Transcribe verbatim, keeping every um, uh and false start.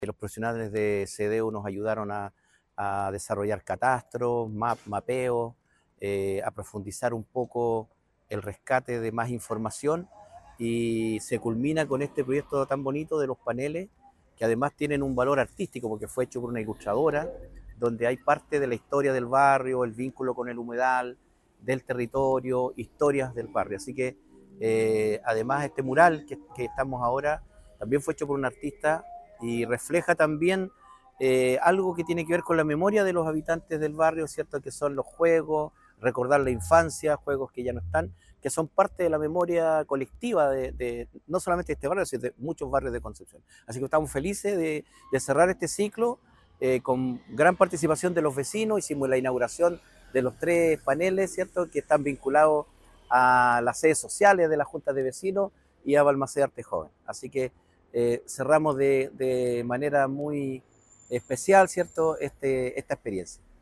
Los profesionales de CEDEU nos ayudaron a, a desarrollar catastros, map, mapeos, eh, a profundizar un poco el rescate de más información y se culmina con este proyecto tan bonito de los paneles que además tienen un valor artístico porque fue hecho por una ilustradora donde hay parte de la historia del barrio, el vínculo con el humedal, del territorio, historias del barrio. Así que eh, además este mural que, que estamos ahora también fue hecho por un artista y refleja también eh, algo que tiene que ver con la memoria de los habitantes del barrio, ¿cierto? Que son los juegos, recordar la infancia, juegos que ya no están, que son parte de la memoria colectiva de, de no solamente de este barrio, sino de muchos barrios de Concepción. Así que estamos felices de, de cerrar este ciclo eh, con gran participación de los vecinos. Hicimos la inauguración de los tres paneles, ¿cierto? Que están vinculados a las sedes sociales de la Junta de Vecinos y a Balmaceda Arte Joven. Así que eh, cerramos de, de manera muy especial, ¿cierto?, este, esta experiencia.